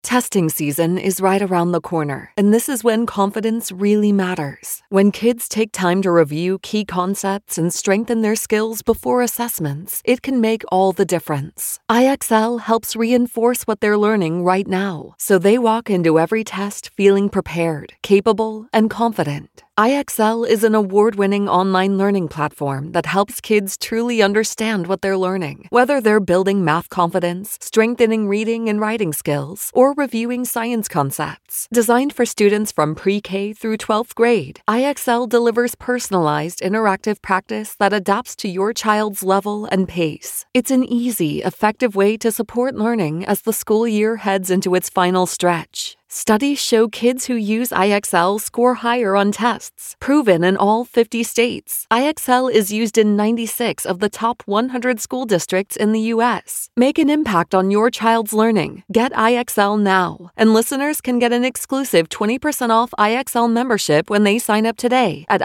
Testing season is right around the corner, and this is when confidence really matters. When kids take time to review key concepts and strengthen their skills before assessments, it can make all the difference. IXL helps reinforce what they're learning right now, so they walk into every test feeling prepared, capable, and confident. IXL is an award-winning online learning platform that helps kids truly understand what they're learning. Whether they're building math confidence, strengthening reading and writing skills, or reviewing science concepts. Designed for students from pre-K through 12th grade, IXL delivers personalized, interactive practice that adapts to your child's level and pace. It's an easy, effective way to support learning as the school year heads into its final stretch. Studies show kids who use IXL score higher on tests, proven in all 50 states. IXL is used in 96 of the top 100 school districts in the U.S. Make an impact on your child's learning. Get IXL now. And listeners can get an exclusive 20% off IXL membership when they sign up today at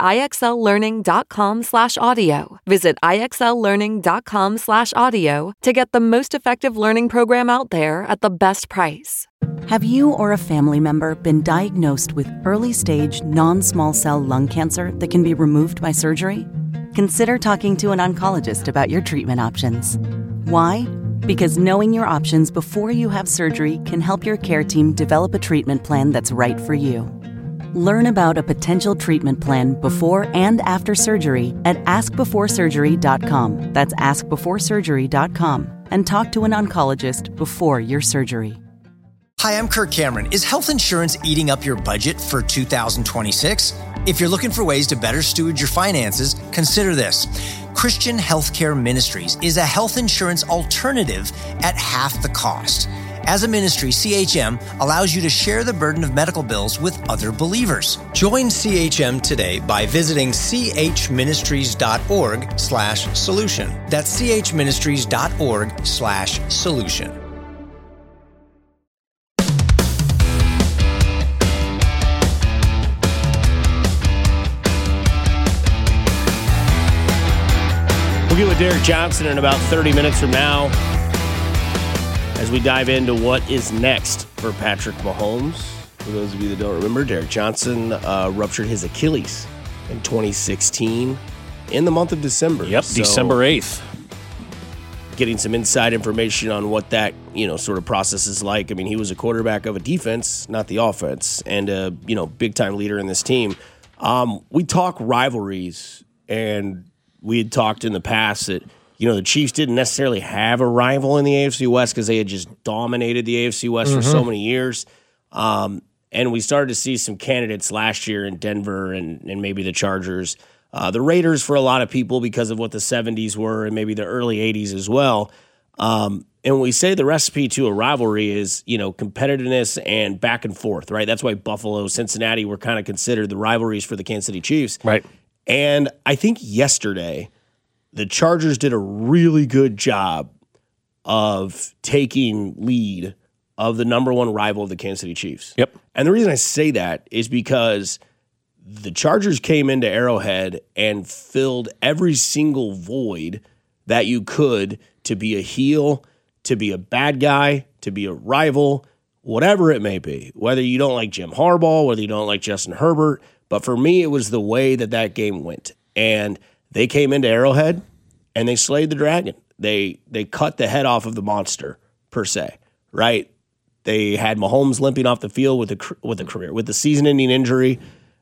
IXLlearning.com/audio. Visit IXLlearning.com/audio to get the most effective learning program out there at the best price. Have you or a family member been diagnosed with early-stage non-small cell lung cancer that can be removed by surgery? Consider talking to an oncologist about your treatment options. Why? Because knowing your options before you have surgery can help your care team develop a treatment plan that's right for you. Learn about a potential treatment plan before and after surgery at askbeforesurgery.com. That's askbeforesurgery.com. And talk to an oncologist before your surgery. Hi, I'm Kirk Cameron. Is health insurance eating up your budget for 2026? If you're looking for ways to better steward your finances, consider this. Christian Healthcare Ministries is a health insurance alternative at half the cost. As a ministry, CHM allows you to share the burden of medical bills with other believers. Join CHM today by visiting chministries.org/solution. That's chministries.org/solution. We'll get with Derek Johnson in about 30 minutes from now as we dive into what is next for Patrick Mahomes. For those of you that don't remember, Derek Johnson ruptured his Achilles in 2016 in the month of December. Yep, so December 8th. Getting some inside information on what that, sort of process is like. I mean, he was a quarterback of a defense, not the offense, and a, big-time leader in this team. We talk rivalries, and we had talked in the past that, the Chiefs didn't necessarily have a rival in the AFC West because they had just dominated the AFC West for so many years. And we started to see some candidates last year in Denver and maybe the Chargers. The Raiders for a lot of people because of what the 70s were and maybe the early 80s as well. And when we say the recipe to a rivalry is, competitiveness and back and forth, right? That's why Buffalo, Cincinnati were kind of considered the rivalries for the Kansas City Chiefs. Right. And I think yesterday, the Chargers did a really good job of taking lead of the number one rival of the Kansas City Chiefs. Yep. And the reason I say that is because the Chargers came into Arrowhead and filled every single void that you could to be a heel, to be a bad guy, to be a rival, whatever it may be. Whether you don't like Jim Harbaugh, whether you don't like Justin Herbert. But for me, it was the way that game went. And they came into Arrowhead, and they slayed the dragon. They cut the head off of the monster, per se, right? They had Mahomes limping off the field with the season-ending injury.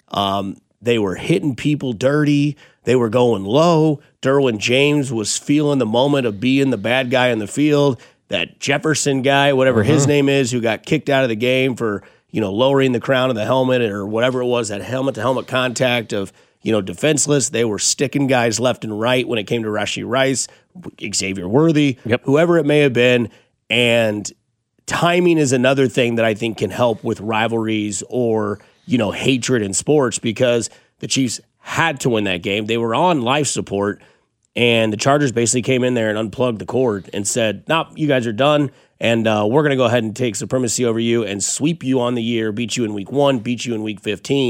They were hitting people dirty. They were going low. Derwin James was feeling the moment of being the bad guy in the field. That Jefferson guy, whatever his name is, who got kicked out of the game for lowering the crown of the helmet or whatever it was, that helmet-to-helmet contact of defenseless. They were sticking guys left and right when it came to Rashee Rice, Xavier Worthy, whoever it may have been. And timing is another thing that I think can help with rivalries or, hatred in sports because the Chiefs had to win that game. They were on life support, and the Chargers basically came in there and unplugged the cord and said, nope, you guys are done, and we're going to go ahead and take supremacy over you and sweep you on the year, beat you in week 1, beat you in week 15.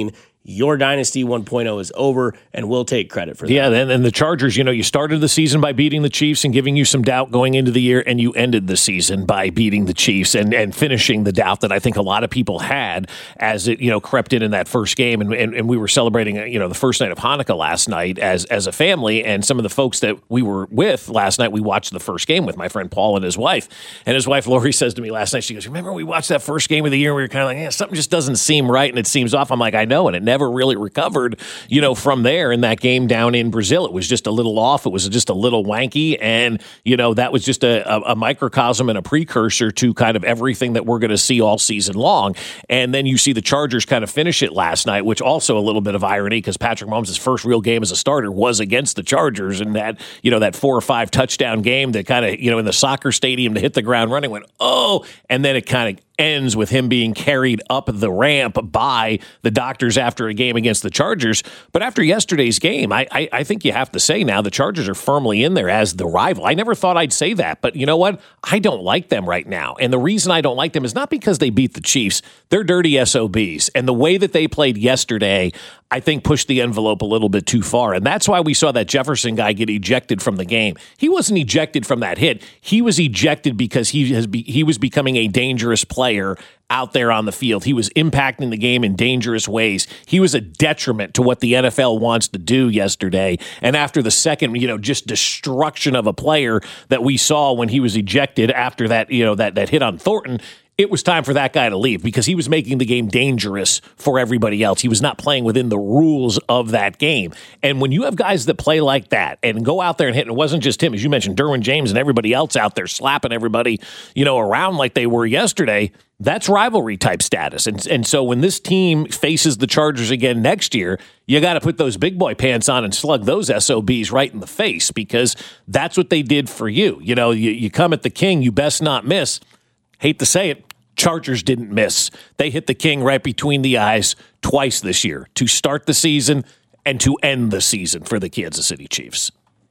your Dynasty 1.0 is over, and we'll take credit for that. Yeah, and the Chargers, you started the season by beating the Chiefs and giving you some doubt going into the year, and you ended the season by beating the Chiefs and finishing the doubt that I think a lot of people had as it, crept in that first game. And we were celebrating, the first night of Hanukkah last night as a family, and some of the folks that we were with last night, we watched the first game with my friend Paul and his wife. And his wife, Lori, says to me last night, she goes, remember we watched that first game of the year, and we were kind of like, something just doesn't seem right, and it seems off. I'm like, I know, and it never really recovered, from there in that game down in Brazil. It was just a little off. It was just a little wanky. And, that was just a microcosm and a precursor to kind of everything that we're going to see all season long. And then you see the Chargers kind of finish it last night, which also a little bit of irony because Patrick Mahomes' first real game as a starter was against the Chargers, and that 4 or 5 touchdown game that kind of, in the soccer stadium to hit the ground running went, oh, and then it kind of ends with him being carried up the ramp by the doctors after a game against the Chargers. But after yesterday's game, I think you have to say now the Chargers are firmly in there as the rival. I never thought I'd say that, but you know what? I don't like them right now. And the reason I don't like them is not because they beat the Chiefs. They're dirty SOBs. And the way that they played yesterday, I think pushed the envelope a little bit too far. And that's why we saw that Jefferson guy get ejected from the game. He wasn't ejected from that hit. He was ejected because he was becoming a dangerous player out there on the field. He was impacting the game in dangerous ways. He was a detriment to what the NFL wants to do yesterday. And after the second, just destruction of a player that we saw when he was ejected after that, that hit on Thornton, it was time for that guy to leave because he was making the game dangerous for everybody else. He was not playing within the rules of that game. And when you have guys that play like that and go out there and hit, and it wasn't just him, as you mentioned, Derwin James and everybody else out there slapping everybody, around like they were yesterday, that's rivalry type status. And so when this team faces the Chargers again next year, you got to put those big boy pants on and slug those SOBs right in the face because that's what they did for you. You come at the king, you best not miss. Hate to say it, Chargers didn't miss. They hit the king right between the eyes twice this year to start the season and to end the season for the Kansas City Chiefs.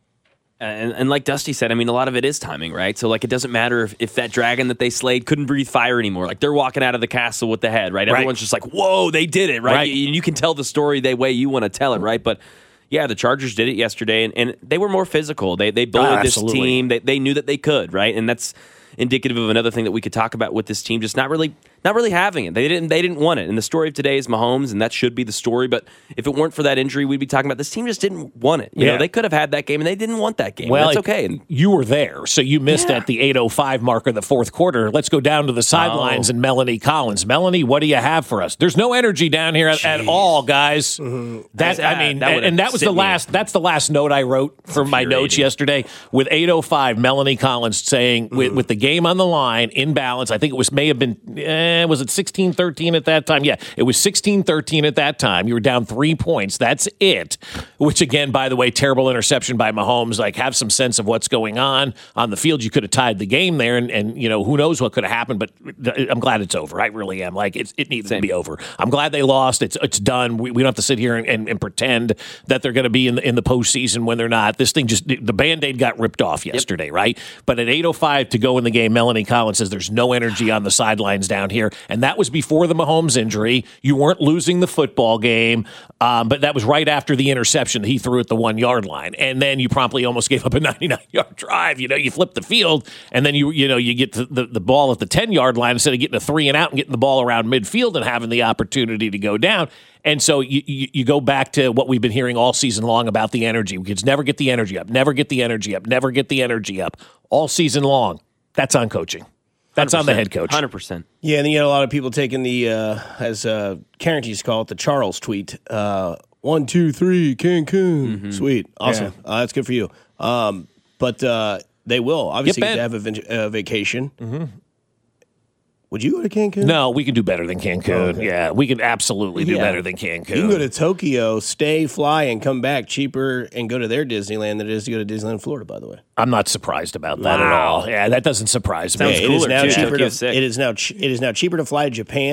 And like Dusty said, a lot of it is timing, right? So, it doesn't matter if that dragon that they slayed couldn't breathe fire anymore. They're walking out of the castle with the head, right? Everyone's just like, whoa, they did it, right? You can tell the story the way you want to tell it, right? But, yeah, the Chargers did it yesterday, and they were more physical. They bullied this team. They knew that they could, right? And that's indicative of another thing that we could talk about with this team, just not really having it. They didn't want it. And the story of today is Mahomes, and that should be the story. But if it weren't for that injury, we'd be talking about this team just didn't want it. You know, they could have had that game, and they didn't want that game. Well, that's okay. And you were there, so you missed at the 8:05 mark of the fourth quarter. Let's go down to the sidelines and Melanie Collins. Melanie, what do you have for us? There's no energy down here at all, guys. Mm-hmm. That's the last note I wrote for my notes yesterday with 8:05. Melanie Collins saying with the game on the line in balance. I think it may have been. Was it 16-13 at that time? Yeah, it was 16-13 at that time. You were down 3 points. That's it. Which, again, by the way, terrible interception by Mahomes. Have some sense of what's going on the field. You could have tied the game there, and who knows what could have happened, but I'm glad it's over. I really am. It needs to be over. I'm glad they lost. It's done. We don't have to sit here and pretend that they're going to be in the postseason when they're not. This thing the Band-Aid got ripped off yesterday, right? But at 8:05 to go in the game, Melanie Collins says there's no energy on the sidelines down here. And that was before the Mahomes injury. You weren't losing the football game, but that was right after the interception that he threw at the 1 yard line. And then you promptly almost gave up a 99-yard drive. You flip the field, and then you get the ball at the 10-yard line instead of getting a 3 and out and getting the ball around midfield and having the opportunity to go down. And so you go back to what we've been hearing all season long about the energy. We could never get the energy up, never get the energy up, never get the energy up all season long. That's on coaching. That's on the head coach. 100%. Yeah, and then you had a lot of people taking the, as Karen used to call it, the Charles tweet. 1, 2, 3, Cancun. Mm-hmm. Sweet. Awesome. Yeah. That's good for you. But they will obviously get to have a vacation. Mm-hmm. Would you go to Cancun? No, we can do better than Cancun. Oh, okay. Yeah, we can absolutely do better than Cancun. You can go to Tokyo, stay, fly, and come back cheaper and go to their Disneyland than it is to go to Disneyland, Florida, by the way. I'm not surprised about that at all. Yeah, that doesn't surprise me. It is now cheaper to fly to Japan,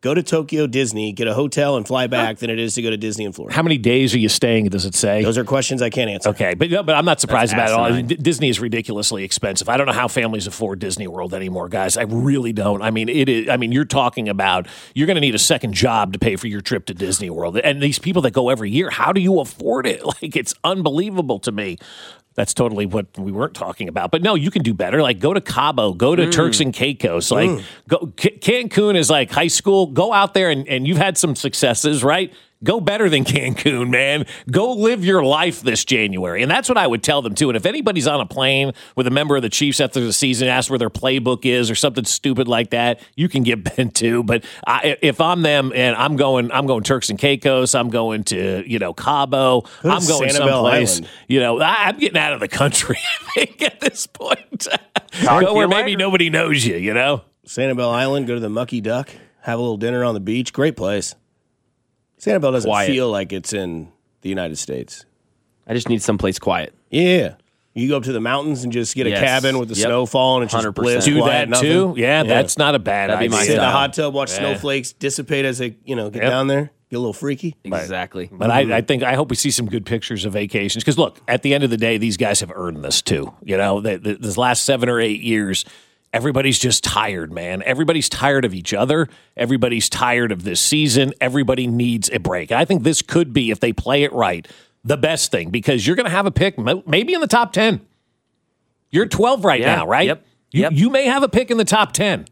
go to Tokyo Disney, get a hotel, and fly back than it is to go to Disney in Florida. How many days are you staying, does it say? Those are questions I can't answer. Okay, but I'm not surprised about it all. Disney is ridiculously expensive. I don't know how families afford Disney World anymore, guys. I really don't. I mean, you're talking about you're going to need a second job to pay for your trip to Disney World. And these people that go every year, how do you afford it? Like, it's unbelievable to me. That's totally what we weren't talking about. But no, you can do better. Like, go to Cabo, go to Turks and Caicos. Like, Cancun is like high school. Go out there and you've had some successes, right? Go better than Cancun, man. Go live your life this January. And that's what I would tell them, too. And if anybody's on a plane with a member of the Chiefs after the season, ask where their playbook is or something stupid like that, you can get bent, too. But if I'm them and I'm going Turks and Caicos, I'm going to, Cabo, I'm going someplace, I'm getting out of the country, I think, at this point. Go where maybe nobody knows you, Sanibel Island, go to the Mucky Duck, have a little dinner on the beach. Great place. Sanibel doesn't feel like it's in the United States. I just need someplace quiet. Yeah. You go up to the mountains and just get a cabin with the snow falling and just 100%. bliss. Do quiet, that nothing. too? Yeah, that's not a bad idea. Sit in a hot tub, watch snowflakes dissipate as they get down there. Get a little freaky. Exactly. But I hope we see some good pictures of vacations. Because look, at the end of the day, these guys have earned this too. This last 7 or 8 years, everybody's just tired, man. Everybody's tired of each other. Everybody's tired of this season. Everybody needs a break. And I think this could be, if they play it right, the best thing, because you're going to have a pick maybe in the top 10. You're 12 right now, right? Yep. You may have a pick in the top 10.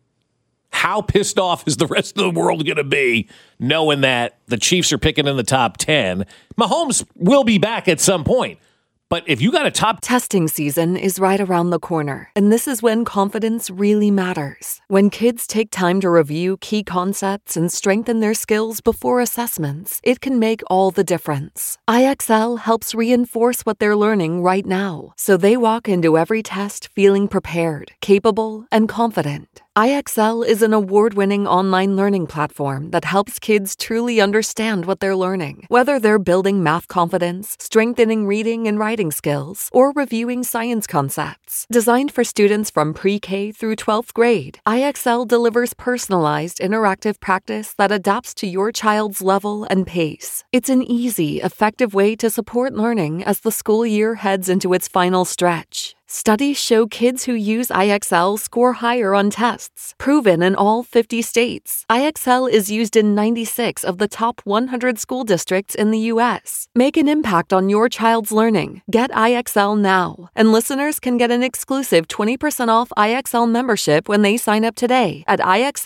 How pissed off is the rest of the world going to be knowing that the Chiefs are picking in the top 10? Mahomes will be back at some point. But if you got a top... Testing season is right around the corner, and this is when confidence really matters. When kids take time to review key concepts and strengthen their skills before assessments, it can make all the difference. IXL helps reinforce what they're learning right now, so they walk into every test feeling prepared, capable, and confident. IXL is an award-winning online learning platform that helps kids truly understand what they're learning. Whether they're building math confidence, strengthening reading and writing skills, or reviewing science concepts. Designed for students from pre-K through 12th grade, IXL delivers personalized, interactive practice that adapts to your child's level and pace. It's an easy, effective way to support learning as the school year heads into its final stretch. Studies show kids who use IXL score higher on tests, proven in all 50 states. IXL is used in 96 of the top 100 school districts in the U.S. Make an impact on your child's learning. Get IXL now. And listeners can get an exclusive 20% off IXL membership when they sign up today at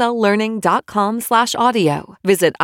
IXLlearning.com/audio. Visit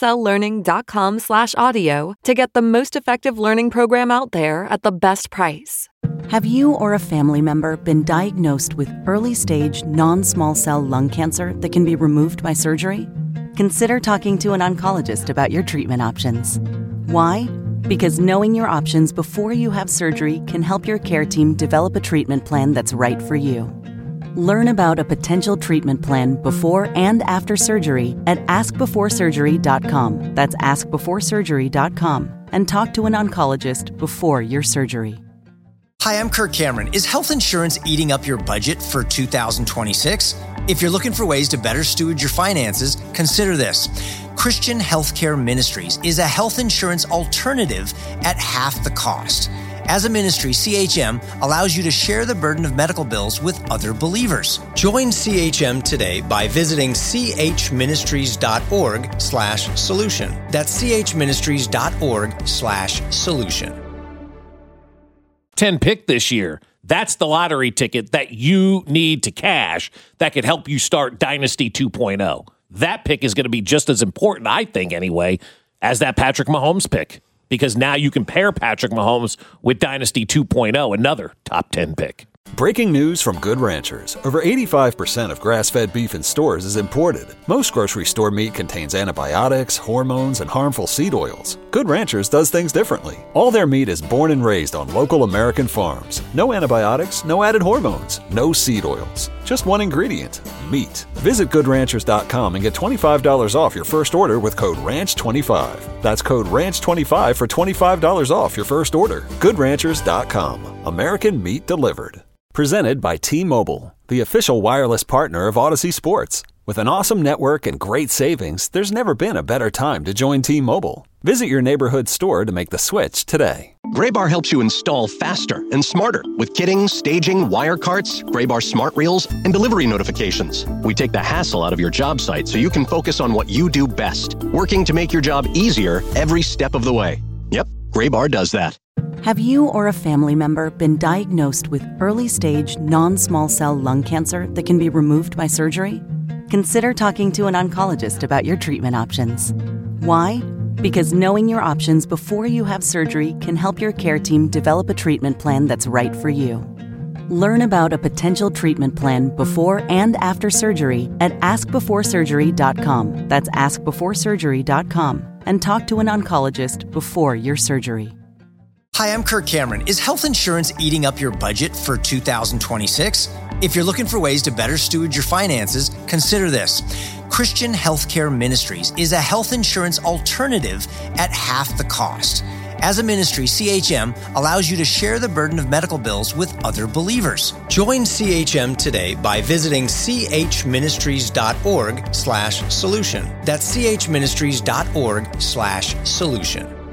IXLlearning.com/audio to get the most effective learning program out there at the best price. Have you or a family member been diagnosed with early-stage non-small cell lung cancer that can be removed by surgery? Consider talking to an oncologist about your treatment options. Why? Because knowing your options before you have surgery can help your care team develop a treatment plan that's right for you. Learn about a potential treatment plan before and after surgery at askbeforesurgery.com. That's askbeforesurgery.com. And talk to an oncologist before your surgery. Hi, I'm Kirk Cameron. Is health insurance eating up your budget for 2026? If you're looking for ways to better steward your finances, consider this. Christian Healthcare Ministries is a health insurance alternative at half the cost. As a ministry, CHM allows you to share the burden of medical bills with other believers. Join CHM today by visiting chministries.org/solution. That's chministries.org/solution. 10 pick this year. That's the lottery ticket that you need to cash that could help you start Dynasty 2.0. That pick is going to be just as important, I think anyway, as that Patrick Mahomes pick, because now you can pair Patrick Mahomes with Dynasty 2.0, another top 10 pick. Breaking news from Good Ranchers. Over 85% of grass-fed beef in stores is imported. Most grocery store meat contains antibiotics, hormones, and harmful seed oils. Good Ranchers does things differently. All their meat is born and raised on local American farms. No antibiotics, no added hormones, no seed oils. Just one ingredient, meat. Visit GoodRanchers.com and get $25 off your first order with code RANCH25. That's code RANCH25 for $25 off your first order. GoodRanchers.com. American meat delivered. Presented by T-Mobile, the official wireless partner of Odyssey Sports. With an awesome network and great savings, there's never been a better time to join T-Mobile. Visit your neighborhood store to make the switch today. Graybar helps you install faster and smarter with kitting, staging, wire carts, Graybar smart reels, and delivery notifications. We take the hassle out of your job site so you can focus on what you do best, working to make your job easier every step of the way. Yep, Graybar does that. Have you or a family member been diagnosed with early-stage non-small cell lung cancer that can be removed by surgery? Consider talking to an oncologist about your treatment options. Why? Because knowing your options before you have surgery can help your care team develop a treatment plan that's right for you. Learn about a potential treatment plan before and after surgery at askbeforesurgery.com. That's askbeforesurgery.com. And talk to an oncologist before your surgery. Hi, I'm Kirk Cameron. Is health insurance eating up your budget for 2026? If you're looking for ways to better steward your finances, consider this. Christian Healthcare Ministries is a health insurance alternative at half the cost. As a ministry, CHM allows you to share the burden of medical bills with other believers. Join CHM today by visiting chministries.org/solution. That's chministries.org/solution.